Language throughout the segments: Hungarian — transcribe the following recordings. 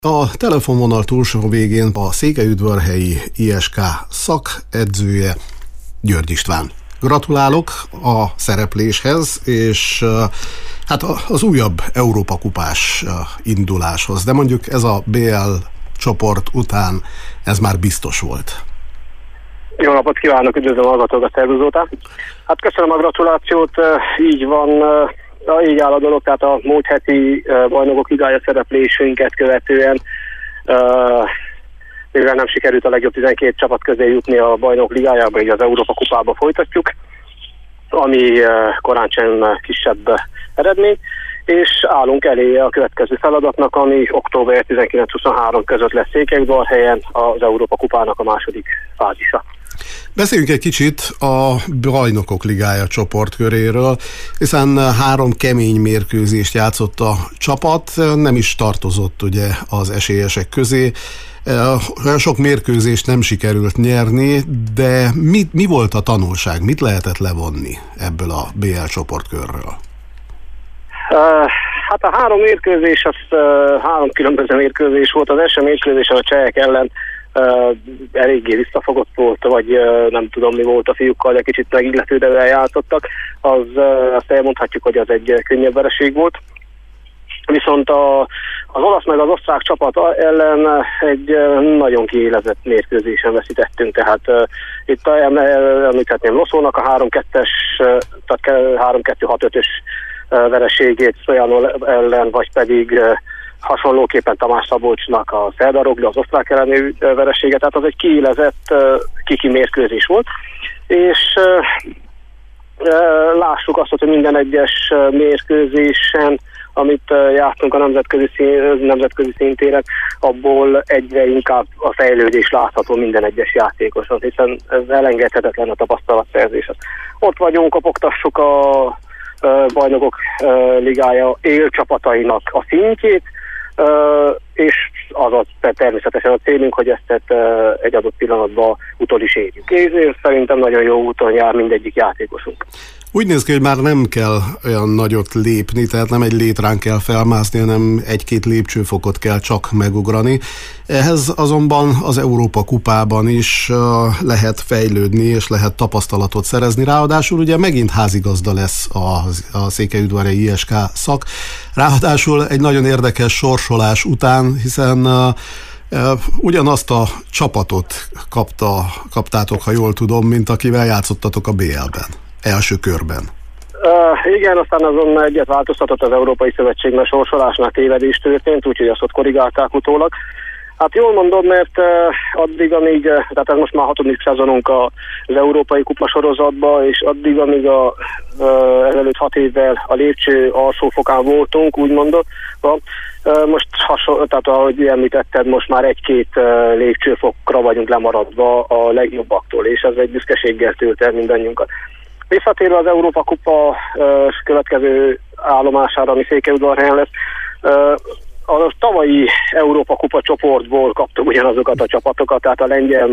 A telefonvonal túlsó végén a székelyudvarhelyi ISK szakedzője, György István. Gratulálok a szerepléshez, és hát az újabb Európa-kupás induláshoz, de mondjuk ez a BL csoport után ez már biztos volt. Jó napot kívánok, üdvözlöm a hallgatókat, szervuszóta. Hát köszönöm a gratulációt, így van, így áll a dolog, tehát a múlt heti bajnokok ligája szereplésünket követően, mivel nem sikerült a legjobb 12 csapat közé jutni a bajnok ligájába, így az Európa kupába folytatjuk, ami korán sem kisebb eredmény, és állunk elé a következő feladatnak, ami október 19-23 között lesz Székelyudvarhelyen, az Európa kupának a második fázisa. Beszéljünk egy kicsit a Bajnokok Ligája csoportköréről, hiszen 3 kemény mérkőzést játszott a csapat, nem is tartozott ugye az esélyesek közé. Sok mérkőzést nem sikerült nyerni, de mi volt a tanulság? Mit lehetett levonni ebből a BL csoportkörről? Hát a 3 mérkőzés, az 3 különböző mérkőzés volt. Az első mérkőzésen a csehek ellen eléggé visszafogott volt, vagy nem tudom mi volt a fiúkkal, de kicsit megilletődően játszottak. Azt elmondhatjuk, hogy az egy könnyebb vereség volt. Viszont az olasz meg az osztrák csapat ellen egy nagyon kiélezett mérkőzésen veszítettünk, tehát itt említhetném Loszónak a 3-2-es, tehát 3-2-6-5-ös vereségét Szojano ellen, vagy pedig hasonlóképpen Tamás Szabolcsnak a Szerdarogli, az osztrák elleni veresége, tehát az egy kiélezett kiki mérkőzés volt, és lássuk azt, hogy minden egyes mérkőzésen, amit játszunk a nemzetközi szintéren, abból egyre inkább a fejlődés látható minden egyes játékoson, hiszen ez elengedhetetlen a tapasztalatszerzés. Ott vagyunk, kopogtassuk a Bajnokok Ligája élcsapatainak a szintjét, és az természetesen a célunk, hogy ezt egy adott pillanatban utol is érjük. És szerintem nagyon jó úton jár mindegyik játékosunk. Úgy néz ki, hogy már nem kell olyan nagyot lépni, tehát nem egy létrán kell felmászni, hanem 1-2 lépcsőfokot kell csak megugrani. Ehhez azonban az Európa kupában is lehet fejlődni, és lehet tapasztalatot szerezni. Ráadásul ugye megint házigazda lesz a Székelyudvarhelyi ISK szak. Ráadásul egy nagyon érdekes sorsolás után, hiszen ugyanazt a csapatot kaptátok, ha jól tudom, mint akivel játszottatok a BL-ben. Első körben. Igen, aztán azon egyet változtatott az Európai Szövetség, mert sorsolásnál tévedés történt, úgyhogy azt ott korrigálták utólag. Hát jól mondom, mert addig, amíg, tehát ez most már 6. szezonunk az Európai Kupa sorozatban, és addig, amíg ezelőtt 6 évvel a lépcső alsófokán voltunk, úgy mondom, most tehát ahogy említetted, most már 1-2 lépcsőfokra vagyunk lemaradva a legjobbaktól, és ez egy büszkeséggel tölt el mindannyiunkat. Visszatérve az Európa Kupa következő állomására, ami Székelyudvarhelyen lesz, a tavalyi Európa Kupa csoportból kaptuk ugyanazokat a csapatokat, tehát a lengyel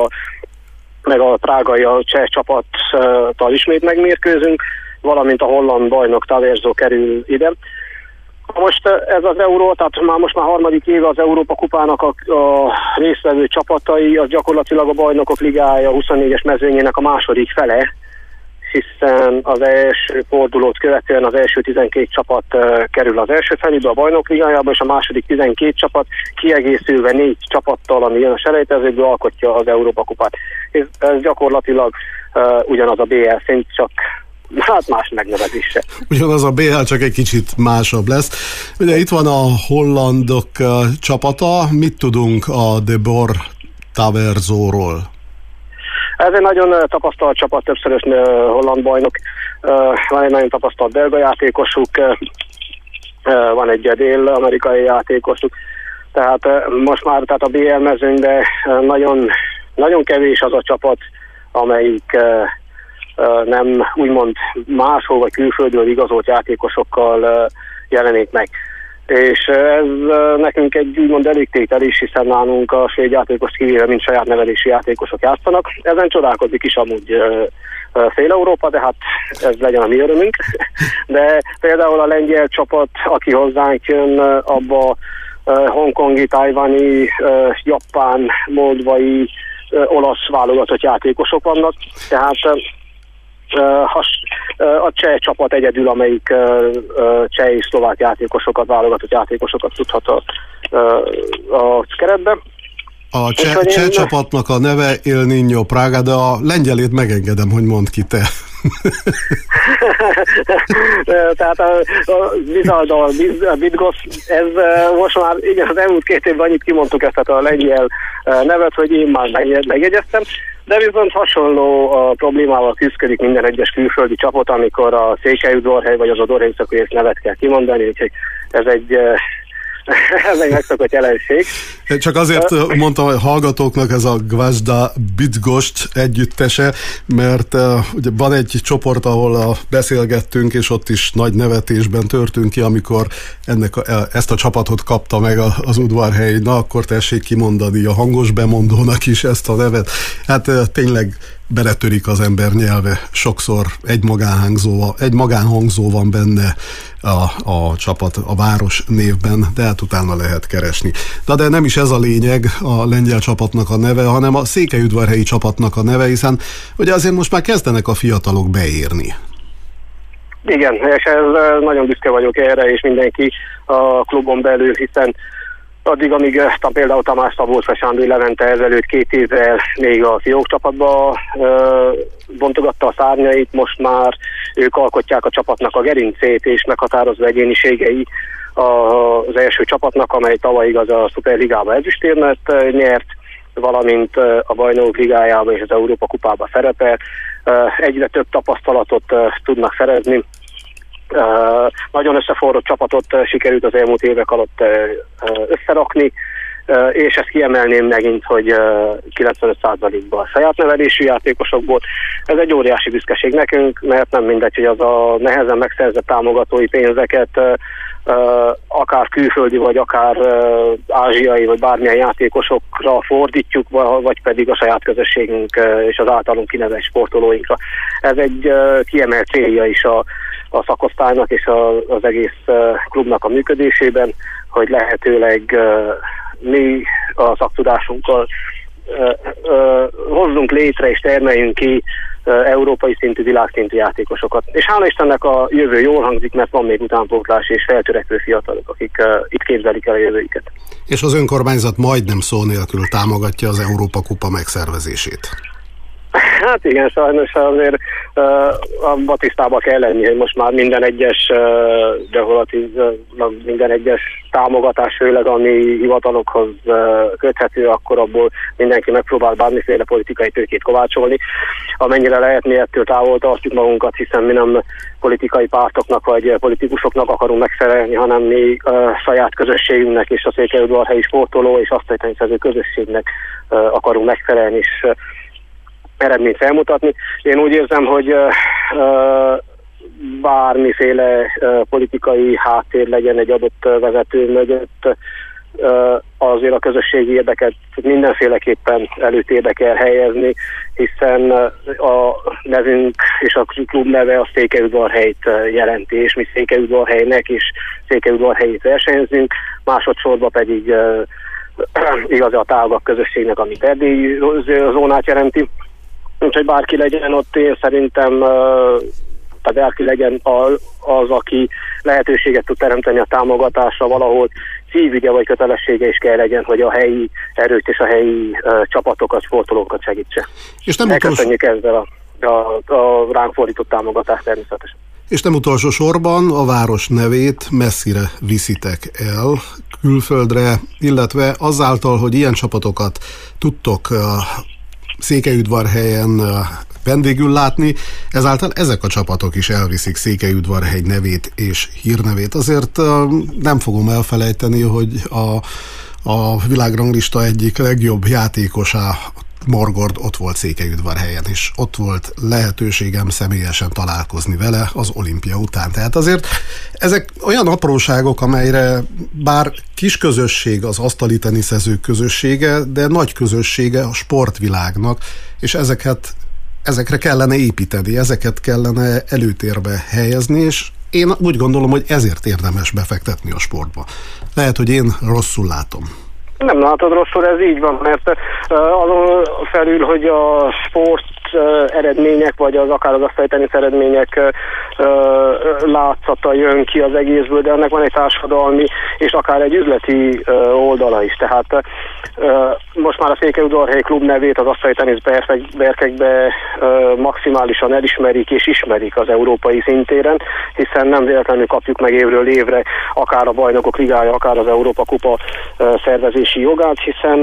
meg a prágai, a cseh csapattal ismét megmérkőzünk, valamint a holland bajnok Taverzó kerül ide. Most ez az Euró, tehát most már 3. éve az Európa Kupának a résztvevő csapatai, az gyakorlatilag a Bajnokok Ligája 24-es mezőnyének a második fele, hiszen az első fordulót követően az első 12 csapat kerül az első felébe a Bajnok Ligájába, és a második 12 csapat kiegészülve 4 csapattal, ami jön a selejtezőkből, alkotja az Európa Kupát. Ez gyakorlatilag ugyanaz a BL szint, csak hát más megnevezése. Ugyanaz a BL, csak egy kicsit másabb lesz. Ugye itt van a hollandok csapata, mit tudunk a De Boer Taverzóról? Ez egy nagyon tapasztalt csapat, többszörös holland bajnok, van egy nagyon tapasztalt belga játékosuk, van egy dél-amerikai játékosuk, tehát most már tehát a BL mezőnyben nagyon, nagyon kevés az a csapat, amelyik nem úgymond máshol vagy külföldről igazolt játékosokkal jelenik meg. És ez nekünk egy úgymond elégtétel is, hiszen nálunk a svéd játékos kivéve, mint saját nevelési játékosok játszanak. Ezen csodálkozik is amúgy fél Európa, de hát ez legyen a mi örömünk. De például a lengyel csapat, aki hozzánk jön, abba hongkongi, tajvani, japán, moldvai, olasz válogatott játékosok vannak, tehát a cseh csapat egyedül, amelyik cseh és szlovák játékosokat, válogatott játékosokat tudhat a keretbe. A cseh csapatnak a neve El Niño Praga, de a lengyelét megengedem, hogy mondd ki te. Tehát a Vizalda, a Bydgoszj, ez most már igen, az elmúlt 2 évben annyit kimondtuk ezt a lengyel nevet, hogy én már megjegyeztem, de viszont hasonló problémával küzdik minden egyes külföldi csapat, amikor a Székelyudvarhely vagy az Odorhei nevet kell kimondani, úgyhogy ez egy megszokott jelenség. Csak azért mondtam a hallgatóknak ez a Gvazda Bydgoszj együttese, mert ugye van egy csoport, ahol beszélgettünk, és ott is nagy nevetésben törtünk ki, amikor ezt a csapatot kapta meg az Udvarhely. Na, akkor tessék kimondani a hangos bemondónak is ezt a nevet. Hát tényleg beletörik az ember nyelve. Sokszor egy magánhangzó van benne a csapat, a város névben, de hát utána lehet keresni. De nem is ez a lényeg a lengyel csapatnak a neve, hanem a székelyudvarhelyi csapatnak a neve, hiszen ugye azért most már kezdenek a fiatalok beérni. Igen, és ez nagyon büszke vagyok erre, és mindenki a klubon belül, hiszen addig, amíg például Tamás Szabolcs vagy Sándor Levente ezelőtt 2 évvel még a fiók csapatba bontogatta a szárnyait, most már ők alkotják a csapatnak a gerincét, és meghatározó egyéniségei az első csapatnak, amely tavaly igaz a Szuperligába ezüstérmet nyert, valamint a Bajnokok Ligájába és az Európa Kupába szerepel. Egyre több tapasztalatot tudnak szerezni. Nagyon összeforrott csapatot sikerült az elmúlt évek alatt összerakni, és ezt kiemelném megint, hogy 95%-ban saját nevelésű játékosokból. Ez egy óriási büszkeség nekünk, mert nem mindegy, hogy az a nehezen megszerzett támogatói pénzeket akár külföldi, vagy akár ázsiai, vagy bármilyen játékosokra fordítjuk, vagy pedig a saját közösségünk és az általunk kinevelt sportolóinkra. Ez egy kiemelt célja is a szakosztálynak és az egész klubnak a működésében, hogy lehetőleg mi a szaktudásunkkal hozzunk létre és termeljünk ki európai szintű, világszintű játékosokat. És hála Istennek a jövő jól hangzik, mert van még utánpótlás és feltörekvő fiatalok, akik itt képzelik el a jövőiket. És az önkormányzat majdnem szó nélkül támogatja az Európa Kupa megszervezését. Hát igen, sajnos azért abba tisztába kell lenni, hogy most már minden egyes minden egyes támogatás, főleg ami hivatalokhoz köthető, akkor abból mindenki megpróbál bármiféle politikai tőkét kovácsolni. Amennyire lehet, mi ettől távol tartjuk magunkat, hiszen mi nem politikai pártoknak vagy politikusoknak akarunk megfelelni, hanem mi saját közösségünknek és a székelyudvarhelyi sportoló és asztalitányszerző közösségnek akarunk megfelelni, és eredményt felmutatni. Én úgy érzem, hogy bármiféle politikai háttér legyen egy adott vezető mögött, azért a közösségi érdeket mindenféleképpen előtérbe kell helyezni, hiszen a nevünk és a klub neve a Székelyudvarhelyt jelenti, és mi Székelyudvarhelynek és Székelyudvarhelyit versenyzünk, másodszorban pedig igaz a tágabb közösségnek, ami Erdélyi zónát jelenti. Úgyhogy bárki legyen ott, én szerintem tehát bárki legyen az, aki lehetőséget tud teremteni a támogatásra, valahol szívügye vagy kötelessége is kell legyen, hogy a helyi erőt és a helyi csapatokat, sportolókat segítse. És nem megköszönjük ezzel a ránk fordított támogatást természetesen. És nem utolsó sorban a város nevét messzire viszitek el külföldre, illetve azáltal, hogy ilyen csapatokat tudtok Székelyudvarhelyen vendégül látni, ezáltal ezek a csapatok is elviszik Székelyudvarhely nevét és hírnevét. Azért nem fogom elfelejteni, hogy a világranglista egyik legjobb játékosa, Margard ott volt Székelyudvarhelyen, és ott volt lehetőségem személyesen találkozni vele az olimpia után. Tehát azért ezek olyan apróságok, amelyre bár kis közösség az asztali teniszezők közössége, de nagy közössége a sportvilágnak, és ezekre kellene építeni, ezeket kellene előtérbe helyezni, és én úgy gondolom, hogy ezért érdemes befektetni a sportba. Lehet, hogy én rosszul látom. Nem látod rosszul, ez így van, mert azon felül, hogy a sport eredmények, vagy az akár az asztali tenisz eredmények látszata jön ki az egészből, de ennek van egy társadalmi és akár egy üzleti oldala is. Tehát most már a Székelyudvarhelyi klub nevét az asztali tenisz berkekbe maximálisan elismerik és ismerik az európai szintéren, hiszen nem véletlenül kapjuk meg évről évre akár a Bajnokok Ligája, akár az Európa Kupa szervezési jogát, hiszen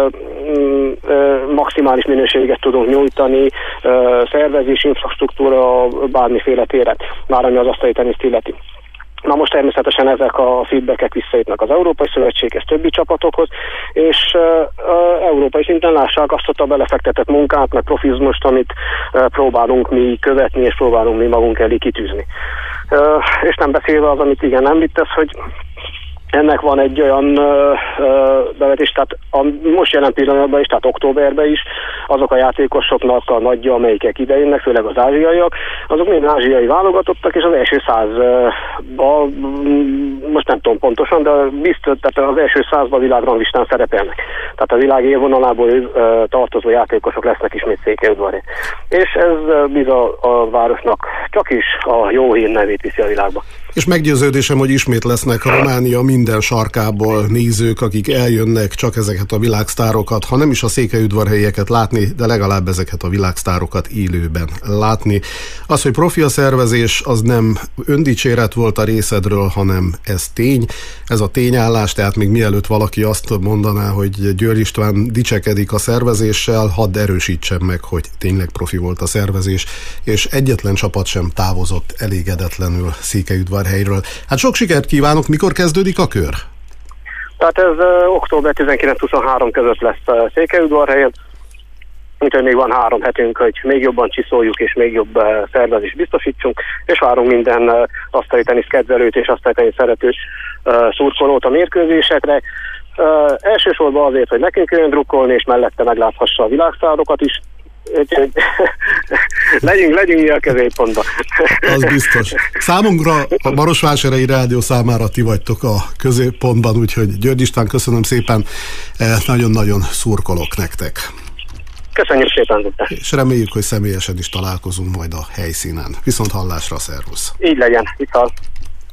maximális minőséget tudunk nyújtani, szervezés, infrastruktúra, bármiféle téren, már ami az asztali teniszt illeti. Na most természetesen ezek a feedbackek visszajutnak az Európai Szövetséghez, többi csapatokhoz, és európai szinten lássák azt a belefektetett munkát, meg profizmust, amit próbálunk mi követni, és próbálunk mi magunk elé kitűzni. És nem beszélve az, amit igen említesz, hogy ennek van egy olyan bevetés, tehát most jelen pillanatban is, tehát októberben is, azok a játékosoknak a nagyja, amelyikek idejönnek, főleg az ázsiaiak, azok mind ázsiai válogatottak, és az első 100-ban, most nem tudom pontosan, de biztos, tehát az első 100-ban világranglistán szerepelnek. Tehát a világ élvonalából tartozó játékosok lesznek ismét Székelyudvarhelyen. És ez bizony a városnak csak is a jó hír nevét viszi a világba. És meggyőződésem, hogy ismét lesznek a Románia minden sarkából nézők, akik eljönnek csak ezeket a világsztárokat, ha nem is a székelyudvarhelyieket látni, de legalább ezeket a világsztárokat élőben látni. Az, hogy profi a szervezés, az nem öndicséret volt a részedről, hanem ez tény. Ez a tényállás, tehát még mielőtt valaki azt mondaná, hogy György István dicsekedik a szervezéssel, hadd erősítsem meg, hogy tényleg profi volt a szervezés, és egyetlen csapat sem távozott elégedetlenül Székelyudvarhelyről. Hát sok sikert kívánok, mikor kezdődik a kör? Tehát ez október 19-23 között lesz Székelyudvarhelyen, úgyhogy még van 3 hetünk, hogy még jobban csiszoljuk és még jobb szervezést biztosítsunk, és várunk minden asztali tenisz kedvelőt és asztali tenisz szerető szurkolót a mérkőzésekre. Elsősorban azért, hogy nekünk jön drukkolni, és mellette megláthassa a világsztárokat is. legyünk mi a középpontban. Az biztos. Számunkra a Marosvásárhelyi Rádió számára ti vagytok a középpontban, úgyhogy György István, köszönöm szépen, nagyon-nagyon szurkolok nektek. Köszönjük szépen. És reméljük, hogy személyesen is találkozunk majd a helyszínen. Viszont hallásra, szervusz. Így legyen, viszont.